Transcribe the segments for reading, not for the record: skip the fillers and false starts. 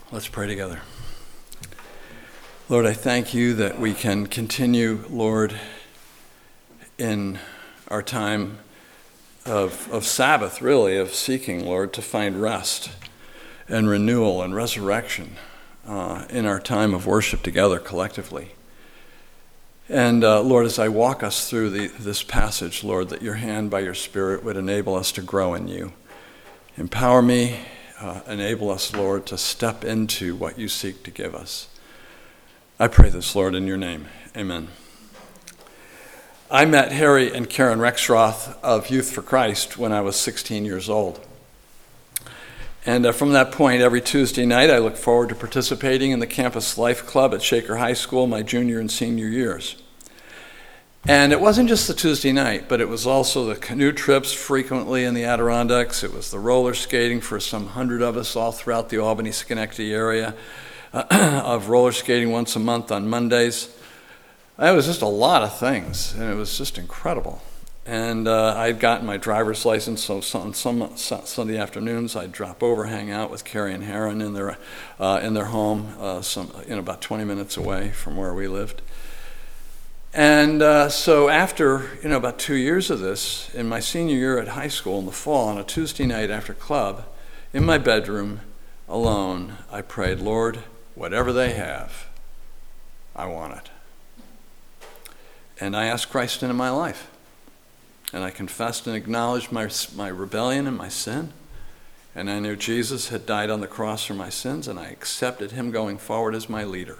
Let's pray together. Lord, I thank you that we can continue, Lord, in our time of Sabbath, really, of seeking, Lord, to find rest and renewal and resurrection in our time of worship together collectively. And Lord, as I walk us through this passage, Lord, that your hand by your Spirit would enable us to grow in you. Empower me, enable us, Lord, to step into what you seek to give us. I pray this, Lord, in your name. Amen. I met Harry and Karen Rexroth of Youth for Christ when I was 16 years old. And from that point, every Tuesday night, I look forward to participating in the Campus Life Club at Shaker High School my junior and senior years. And it wasn't just the Tuesday night, but it was also the canoe trips frequently in the Adirondacks. It was the roller skating for some 100 of us all throughout the Albany-Schenectady area, of roller skating once a month on Mondays. It was just a lot of things, and it was just incredible. And I'd gotten my driver's license, so on some Sunday afternoons I'd drop over, hang out with Carrie and Heron in their home, about 20 minutes away from where we lived. And so after about 2 years of this, in my senior year at high school in the fall, on a Tuesday night after club, in my bedroom alone, I prayed, Lord, whatever they have, I want it. And I asked Christ into my life. And I confessed and acknowledged my rebellion and my sin. And I knew Jesus had died on the cross for my sins, and I accepted him going forward as my leader.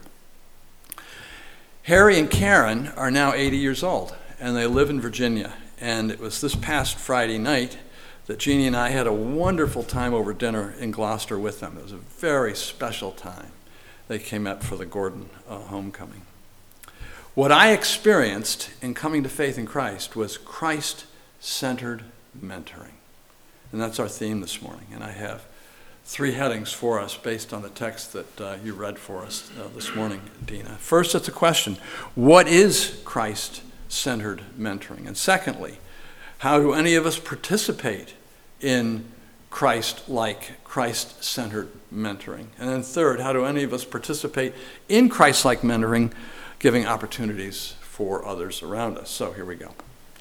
Harry and Karen are now 80 years old, and they live in Virginia. And it was this past Friday night that Jeannie and I had a wonderful time over dinner in Gloucester with them. It was a very special time. They came up for the Gordon homecoming. What I experienced in coming to faith in Christ was Christ-centered mentoring. And that's our theme this morning. And I have 3 headings for us based on the text that you read for us this morning, Dina. First, it's a question. What is Christ-centered mentoring? And secondly, how do any of us participate in Christ-like, Christ-centered mentoring? And then third, how do any of us participate in Christ-like mentoring, giving opportunities for others around us? So here we go.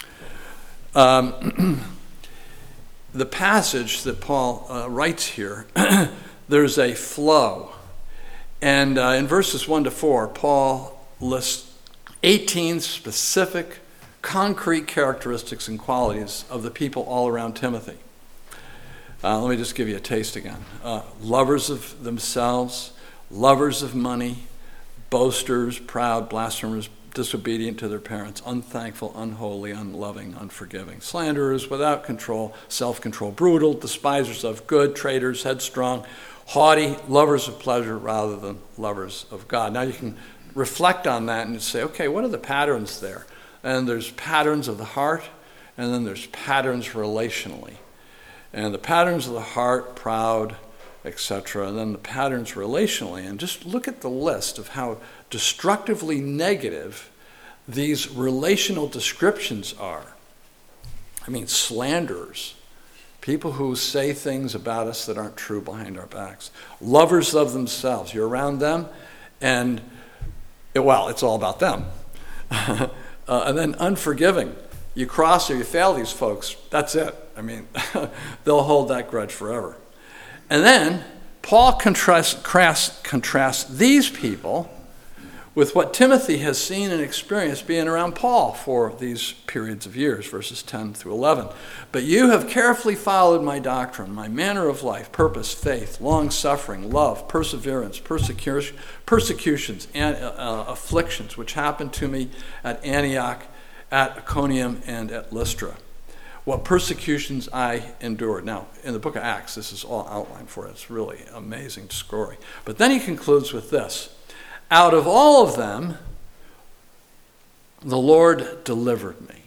The passage that Paul writes here, there's a flow. And in verses 1 to 4, Paul lists 18 specific, concrete characteristics and qualities of the people all around Timothy. Let me just give you a taste again. Lovers of themselves, lovers of money, boasters, proud, blasphemers, disobedient to their parents, unthankful, unholy, unloving, unforgiving, slanderers, without control, self-control, brutal, despisers of good, traitors, headstrong, haughty, lovers of pleasure rather than lovers of God. Now you can reflect on that and say, okay, what are the patterns there? And there's patterns of the heart, and then there's patterns relationally. And the patterns of the heart, proud, etc., and then the patterns relationally. And just look at the list of how destructively negative these relational descriptions are. I mean, slanderers, people who say things about us that aren't true behind our backs. Lovers of themselves. You're around them, and, it's all about them. And then unforgiving. You cross or you fail these folks, that's it. I mean, they'll hold that grudge forever. And then Paul contrasts these people with what Timothy has seen and experienced being around Paul for these periods of years, verses 10 through 11. But you have carefully followed my doctrine, my manner of life, purpose, faith, long-suffering, love, perseverance, persecutions, and afflictions, which happened to me at Antioch, at Iconium, and at Lystra. What persecutions I endured. Now, in the book of Acts, this is all outlined for us. It's really an amazing story. But then he concludes with this. Out of all of them, the Lord delivered me.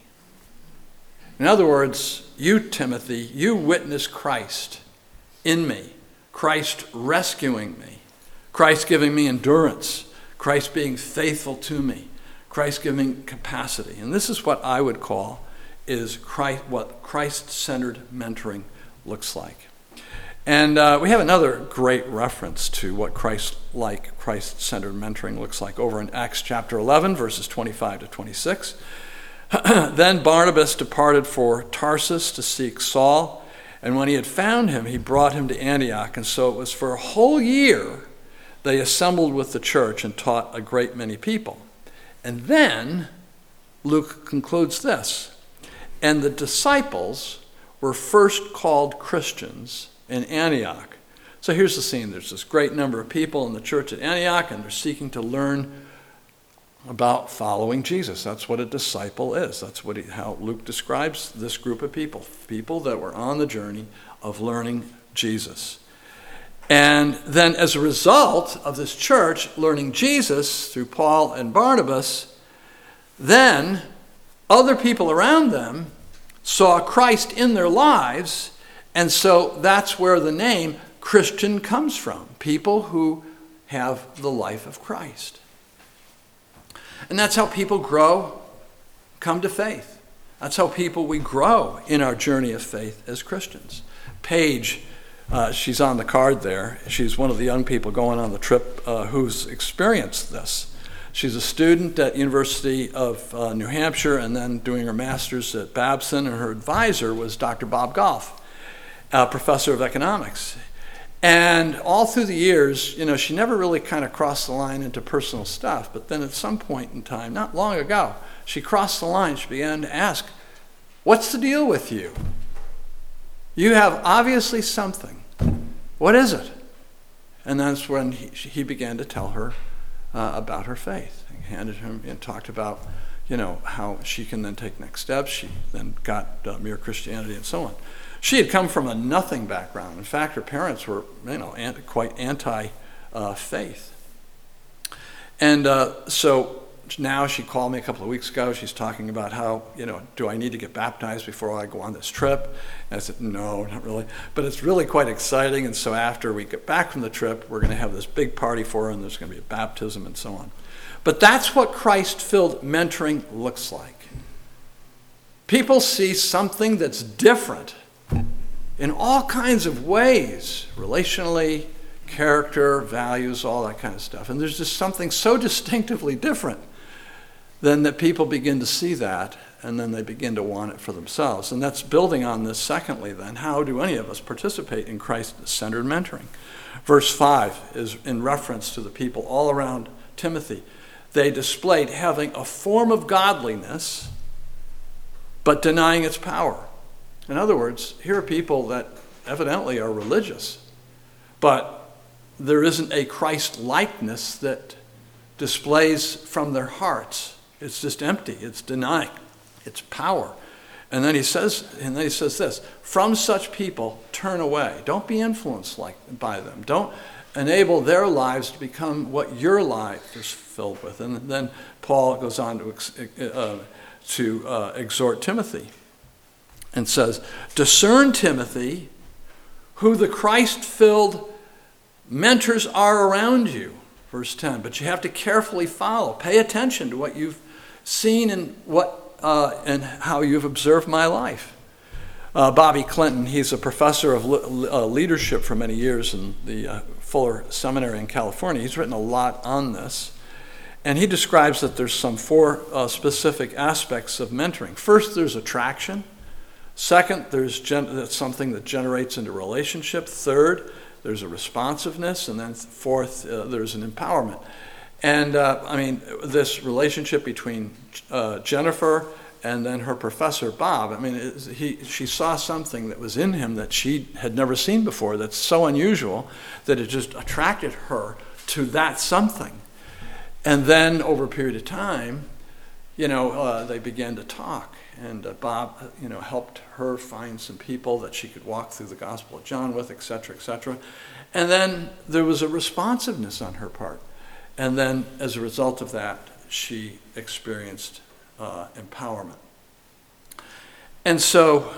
In other words, you, Timothy, you witness Christ in me. Christ rescuing me. Christ giving me endurance. Christ being faithful to me. Christ giving capacity. And this is what I would call is what Christ-centered mentoring looks like. And we have another great reference to what Christ-like, Christ-centered mentoring looks like over in Acts chapter 11, verses 25 to 26. Then Barnabas departed for Tarsus to seek Saul, and when he had found him, he brought him to Antioch. And so it was for a whole year they assembled with the church and taught a great many people. And then Luke concludes this: and the disciples were first called Christians in Antioch. So here's the scene. There's this great number of people in the church at Antioch, and they're seeking to learn about following Jesus. That's what a disciple is. That's how Luke describes this group of people that were on the journey of learning Jesus. And then as a result of this church learning Jesus through Paul and Barnabas, then other people around them saw Christ in their lives. And so that's where the name Christian comes from. People who have the life of Christ. And that's how people grow, come to faith. That's how we grow in our journey of faith as Christians. Paige, she's on the card there. She's one of the young people going on the trip who's experienced this. She's a student at University of New Hampshire and then doing her master's at Babson, and her advisor was Dr. Bob Goff, professor of economics. And all through the years, she never really kind of crossed the line into personal stuff. But then at some point in time, not long ago, she crossed the line. She began to ask, what's the deal with you? You have obviously something. What is it? And that's when he began to tell her about her faith. He handed him and talked about, how she can then take next steps. She then got Mere Christianity and so on. She had come from a nothing background. In fact, her parents were, quite anti-faith. And so now she called me a couple of weeks ago. She's talking about how, do I need to get baptized before I go on this trip? And I said, no, not really. But it's really quite exciting. And so after we get back from the trip, we're going to have this big party for her, and there's going to be a baptism and so on. But that's what Christ-filled mentoring looks like. People see something that's different in all kinds of ways, relationally, character, values, all that kind of stuff. And there's just something so distinctively different then that people begin to see that, and then they begin to want it for themselves. And that's building on this. Secondly, then, how do any of us participate in Christ-centered mentoring? Verse 5 is in reference to the people all around Timothy. They displayed having a form of godliness, but denying its power. In other words, here are people that evidently are religious, but there isn't a Christ-likeness that displays from their hearts. It's just empty. It's denying its power. And then he says this: from such people, turn away. Don't be influenced by them. Don't enable their lives to become what your life is filled with. And then Paul goes on to exhort Timothy and says, discern, Timothy, who the Christ-filled mentors are around you. Verse 10. But you have to carefully follow. Pay attention to what you've seen and and how you've observed my life. Bobby Clinton, he's a professor of leadership for many years in the Fuller Seminary in California. He's written a lot on this. And he describes that there's some 4 specific aspects of mentoring. First, there's attraction. Second, that's something that generates into relationship. Third, there's a responsiveness. And then fourth, there's an empowerment. And this relationship between Jennifer and then her professor, Bob, she saw something that was in him that she had never seen before, that's so unusual that it just attracted her to that something. And then over a period of time, they began to talk. And Bob, helped her find some people that she could walk through the Gospel of John with, et cetera, et cetera. And then there was a responsiveness on her part. And then as a result of that, she experienced empowerment. And so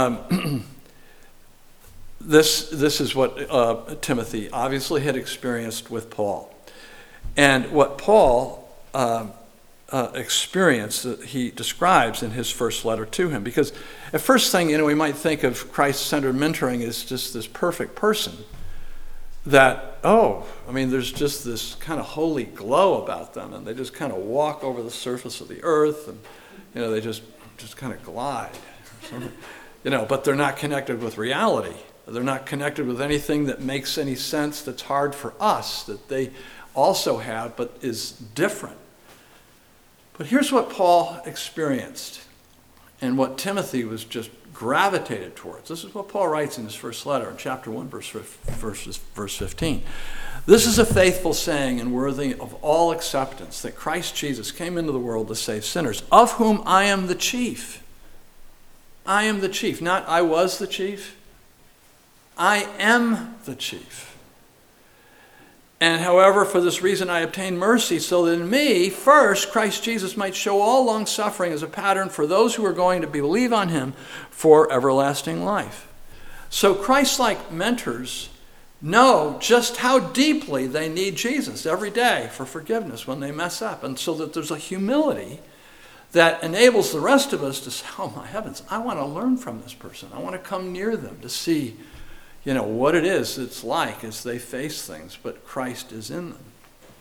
this is what Timothy obviously had experienced with Paul. And what Paul experience that he describes in his first letter to him. Because at first thing, we might think of Christ-centered mentoring as just this perfect person that, there's just this kind of holy glow about them, and they just kind of walk over the surface of the earth, and, they just kind of glide. But they're not connected with reality. They're not connected with anything that makes any sense that's hard for us, that they also have, but is different. But here's what Paul experienced and what Timothy was just gravitated towards. This is what Paul writes in his first letter in chapter 1, verse 15. This is a faithful saying and worthy of all acceptance, that Christ Jesus came into the world to save sinners, of whom I am the chief. I am the chief, not I was the chief. I am the chief. And however, for this reason I obtained mercy, so that in me, first, Christ Jesus might show all long-suffering as a pattern for those who are going to believe on him for everlasting life. So Christ-like mentors know just how deeply they need Jesus every day for forgiveness when they mess up. And so that there's a humility that enables the rest of us to say, oh my heavens, I want to learn from this person. I want to come near them to see what it is it's like as they face things, but Christ is in them.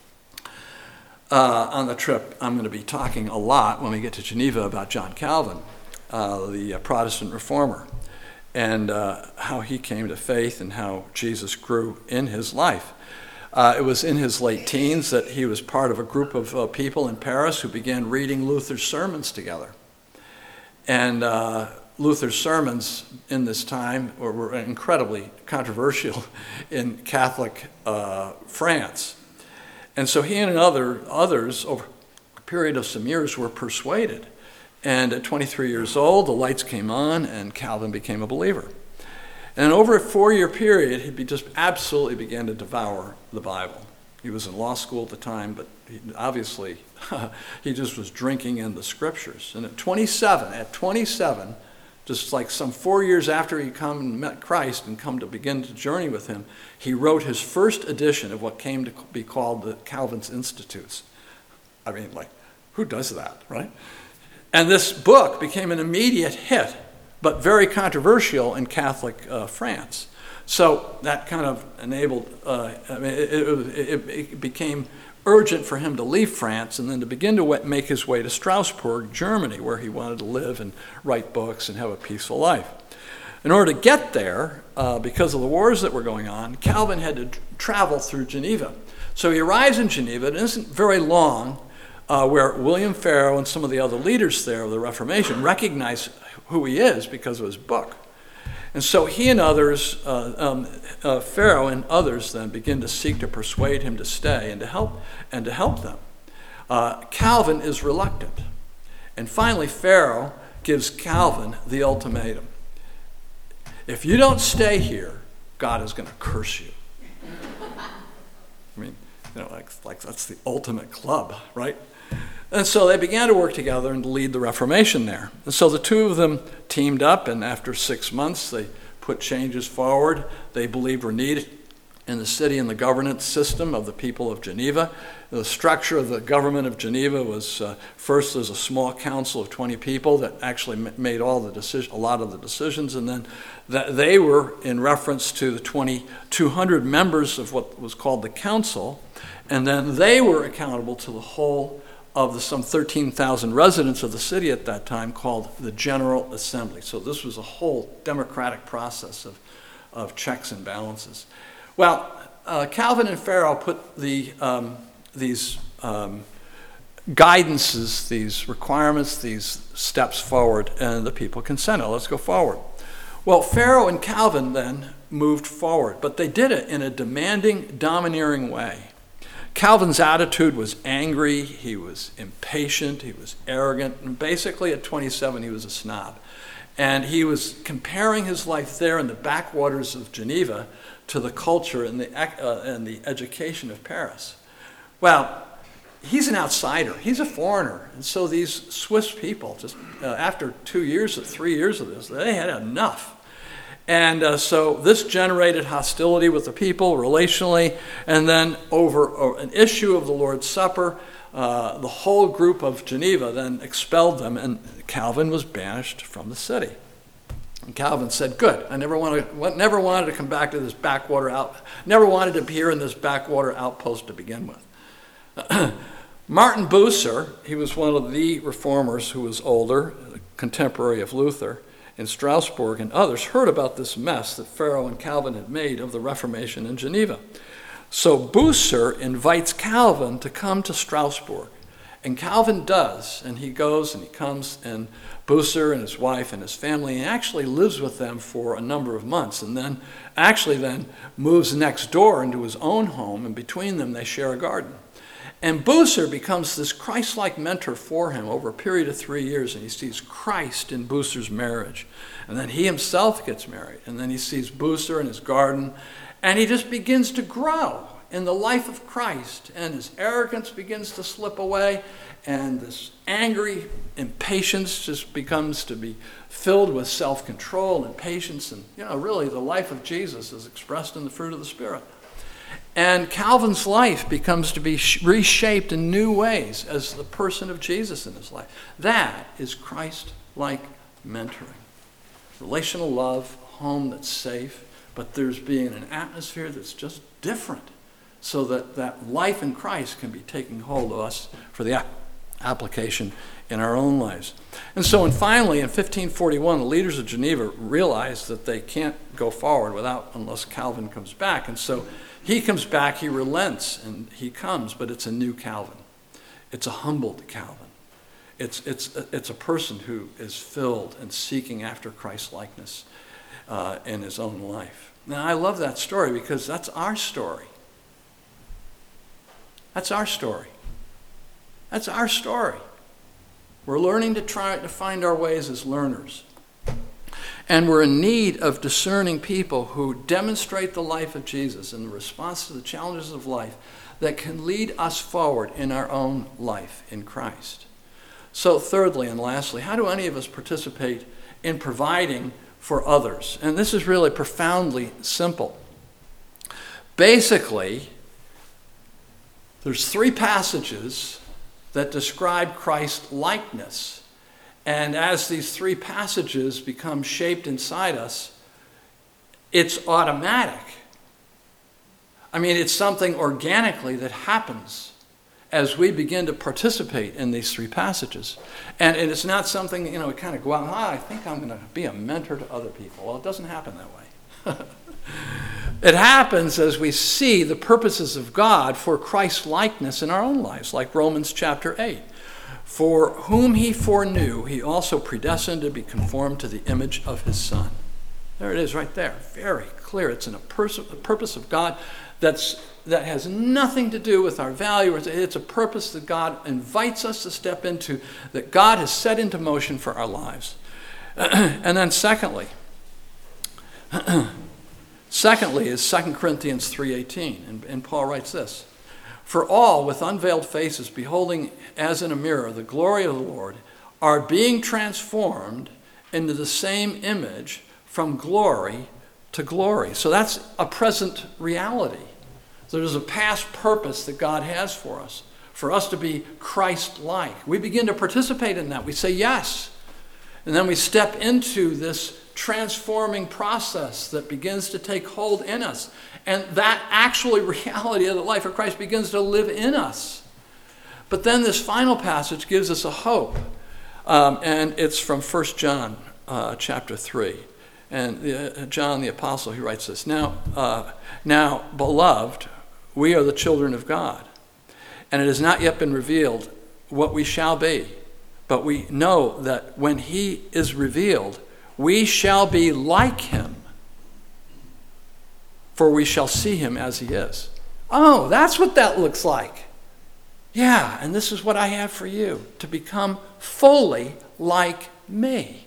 On the trip, I'm going to be talking a lot when we get to Geneva about John Calvin, the Protestant reformer, and how he came to faith and how Jesus grew in his life. It was in his late teens that he was part of a group of people in Paris who began reading Luther's sermons together. And Luther's sermons in this time were incredibly controversial in Catholic France. And so he and others, over a period of some years, were persuaded. And at 23 years old, the lights came on and Calvin became a believer. And over a 4-year period, he just absolutely began to devour the Bible. He was in law school at the time, but obviously he just was drinking in the scriptures. And at 27, just like some 4 years after he come and met Christ and come to begin to journey with him, he wrote his first edition of what came to be called the Calvin's Institutes. I mean, who does that, right? And this book became an immediate hit, but very controversial in Catholic France. So that kind of enabled, it became urgent for him to leave France and then to begin to make his way to Strasbourg, Germany, where he wanted to live and write books and have a peaceful life. In order to get there, because of the wars that were going on, Calvin had to travel through Geneva. So he arrives in Geneva. It isn't very long where William Farel and some of the other leaders there of the Reformation recognize who he is because of his book. And so he and others, Farel and others then begin to seek to persuade him to stay and to help them. Calvin is reluctant. And finally, Farel gives Calvin the ultimatum. If you don't stay here, God is going to curse you. I mean, like that's the ultimate club, right? And so they began to work together and to lead the Reformation there. And so the two of them teamed up, and after 6 months, they put changes forward they believed were needed in the city and the governance system of the people of Geneva. The structure of the government of Geneva was first there's a small council of 20 people that actually made a lot of the decisions, and then that they were in reference to the 2,200 members of what was called the council, and then they were accountable to the whole of the some 13,000 residents of the city at that time, called the General Assembly. So this was a whole democratic process of checks and balances. Well, Calvin and Farel put these guidances, these requirements, these steps forward, and the people consented. Let's go forward. Well, Farel and Calvin then moved forward, but they did it in a demanding, domineering way. Calvin's attitude was angry, he was impatient, he was arrogant, and basically at 27 he was a snob. And he was comparing his life there in the backwaters of Geneva to the culture and the education of Paris. Well, he's an outsider, he's a foreigner, and so these Swiss people, just after 3 years of this, they had enough. And so this generated hostility with the people relationally, and then over an issue of the Lord's Supper, the whole group of Geneva then expelled them, and Calvin was banished from the city. And Calvin said, good, I never wanted to come back to this never wanted to appear in this backwater outpost to begin with. Martin Bucer, he was one of the reformers who was older, a contemporary of Luther, in Strasbourg and others, heard about this mess that Farel and Calvin had made of the Reformation in Geneva. So Bucer invites Calvin to come to Strasbourg. And Calvin does, and he goes and he comes, and Bucer and his wife and his family, and actually lives with them for a number of months, and then moves next door into his own home, and between them they share a garden. And Bucer becomes this Christ-like mentor for him over a period of 3 years, and he sees Christ in Bucer's marriage. And then he himself gets married, and then he sees Bucer in his garden, and he just begins to grow in the life of Christ, and his arrogance begins to slip away, and this angry impatience just becomes to be filled with self-control and patience, and really the life of Jesus is expressed in the fruit of the Spirit. And Calvin's life becomes to be reshaped in new ways as the person of Jesus in his life. That is Christ-like mentoring. Relational love, a home that's safe, but there's being an atmosphere that's just different, so that life in Christ can be taking hold of us for the application in our own lives. And so, finally, in 1541, the leaders of Geneva realized that they can't go forward unless Calvin comes back. And so he comes back, he relents, and he comes, but it's a new Calvin. It's a humbled Calvin. It's a person who is filled and seeking after Christ's likeness in his own life. Now, I love that story because that's our story. That's our story. That's our story. We're learning to try to find our ways as learners. And we're in need of discerning people who demonstrate the life of Jesus in the response to the challenges of life that can lead us forward in our own life in Christ. So thirdly and lastly, how do any of us participate in providing for others? And this is really profoundly simple. Basically, there's 3 passages that describe Christ-likeness. And as these 3 passages become shaped inside us, it's automatic. I mean, it's something organically that happens as we begin to participate in these 3 passages. And it's not something, we kind of go out, I think I'm going to be a mentor to other people. Well, it doesn't happen that way. It happens as we see the purposes of God for Christ-likeness in our own lives, like Romans chapter 8. For whom he foreknew, he also predestined to be conformed to the image of his Son. There it is right there, very clear. It's a purpose of God that has nothing to do with our value. It's a purpose that God invites us to step into, that God has set into motion for our lives. And then secondly is 2 Corinthians 3:18, and Paul writes this: For all, with unveiled faces, beholding as in a mirror the glory of the Lord, are being transformed into the same image from glory to glory. So that's a present reality. There's a past purpose that God has for us to be Christ-like. We begin to participate in that. We say yes. And then we step into this transforming process that begins to take hold in us. And that actually reality of the life of Christ begins to live in us. But then this final passage gives us a hope. And it's from 1 John chapter 3. And John the Apostle, he writes this: Now, beloved, we are the children of God, and it has not yet been revealed what we shall be. But we know that when he is revealed, we shall be like him, for we shall see him as he is. Oh, that's what that looks like. Yeah, and this is what I have for you, to become fully like me.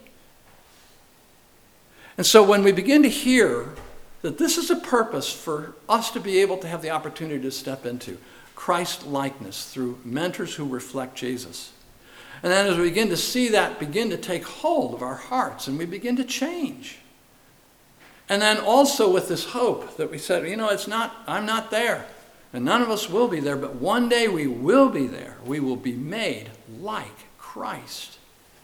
And so when we begin to hear that this is a purpose for us to be able to have the opportunity to step into Christ-likeness through mentors who reflect Jesus, and then as we begin to see that begin to take hold of our hearts and we begin to change. And then also with this hope that we said, I'm not there. And none of us will be there, but one day we will be there. We will be made like Christ.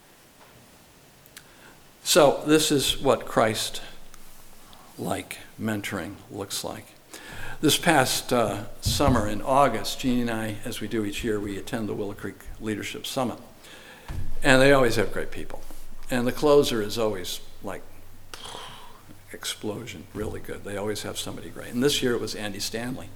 So this is what Christ-like mentoring looks like. This past summer in August, Jeannie and I, as we do each year, we attend the Willow Creek Leadership Summit. And they always have great people. And the closer is always like explosion, really good. They always have somebody great. And this year it was Andy Stanley.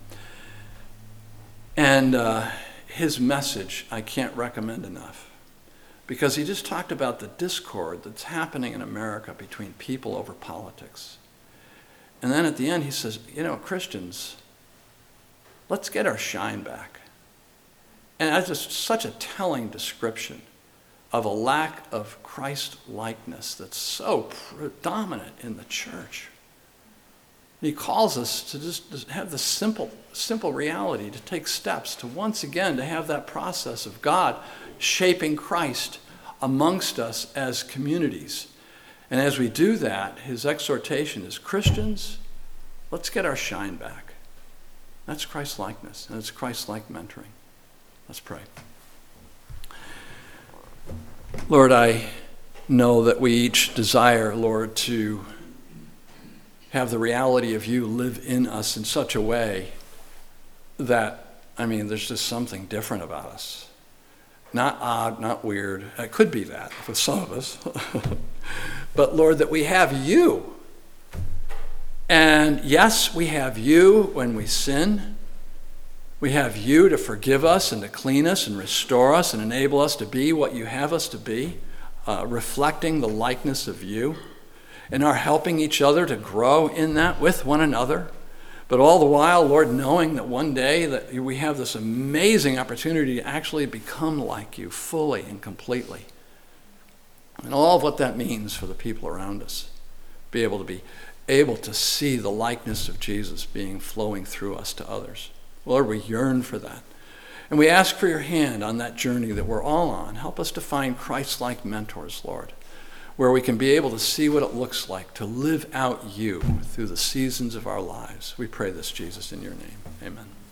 And his message I can't recommend enough, because he just talked about the discord that's happening in America between people over politics. And then at the end he says, Christians, let's get our shine back. And that's just such a telling description of a lack of Christ-likeness that's so predominant in the church. He calls us to just have the simple reality, to take steps, to once again to have that process of God shaping Christ amongst us as communities. And as we do that, his exhortation is, Christians, let's get our shine back. That's Christ-likeness, and it's Christ-like mentoring. Let's pray. Lord, I know that we each desire, Lord, to have the reality of you live in us in such a way that, there's just something different about us. Not odd, not weird. It could be that for some of us. But Lord, that we have you. And yes, we have you when we sin. We have you to forgive us and to clean us and restore us and enable us to be what you have us to be, reflecting the likeness of you, and are helping each other to grow in that with one another. But all the while, Lord, knowing that one day that we have this amazing opportunity to actually become like you fully and completely. And all of what that means for the people around us. Be able to see the likeness of Jesus flowing through us to others. Lord, we yearn for that. And we ask for your hand on that journey that we're all on. Help us to find Christ-like mentors, Lord, where we can be able to see what it looks like to live out you through the seasons of our lives. We pray this, Jesus, in your name. Amen.